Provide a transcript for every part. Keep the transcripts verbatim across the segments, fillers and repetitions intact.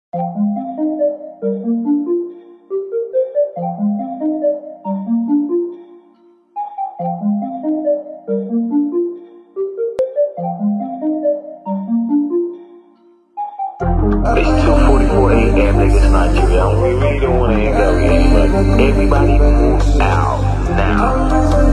It's two forty-four a m niggas Nigeria. We really don't want to hang out with anybody. Everybody move out now.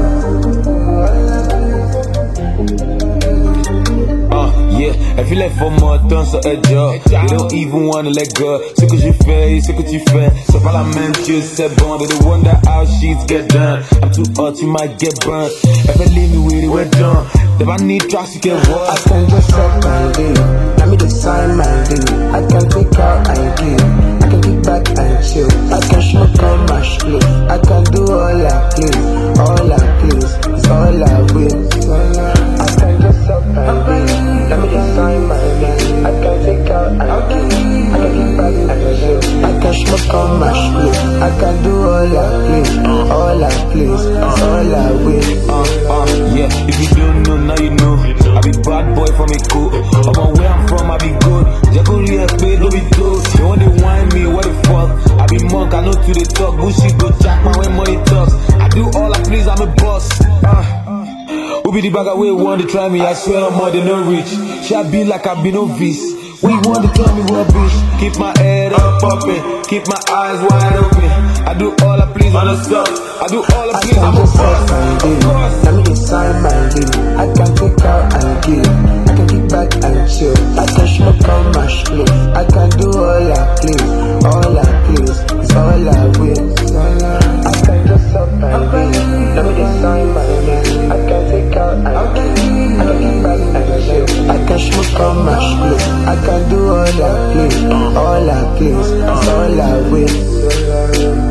Uh, yeah, elle fait les formats temps sur un job. They don't even wanna let go. Ce que je fais, ce que tu fais, c'est pas la même chose, c'est bon. They don't wonder how sheets get done. I'm too hot, you might get burnt. If I leave me with it, we're done. If I need tracks, you get what? I can just set my day. Let me decide my day. I can take out and give. I can kick back and chill. I can smoke on my split. I can do all I please. All I please is all I will. I can just set my day. Let me decide my day. I can take out and give. I can kick back and chill. I can smoke on my split. I can do all I please. All I please is all I will. Uh, uh, yeah, if you don't know, now you know. I be bad boy from a cool. I'm on where I'm from, I be good. Jacuri F B, don't be dope. They want to whine me, what the fuck? I be monk, I know to the talk. Bullshit go jack my when money talks. I do all I please, I'm a boss. Uh, who be the bag away, want to try me? I swear I'm more than no rich. Shall be like I be novice. We want to tell me rubbish. Keep my head up, popping. Keep my eyes wide open. I do all I please on the stuff. I do all I please, I'm a boss. Let me decide my day. I can take out and give. I can kick back and chill. I can smoke on my split. I can do all I please. All I please is all I will. I can just up and give. Let me decide my day. I can take out and give. I can kick back and chill. I can smoke on my split. I can do all I please. All I please is all I will.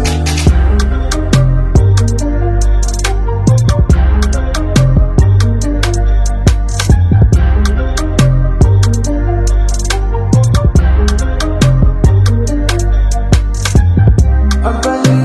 I'm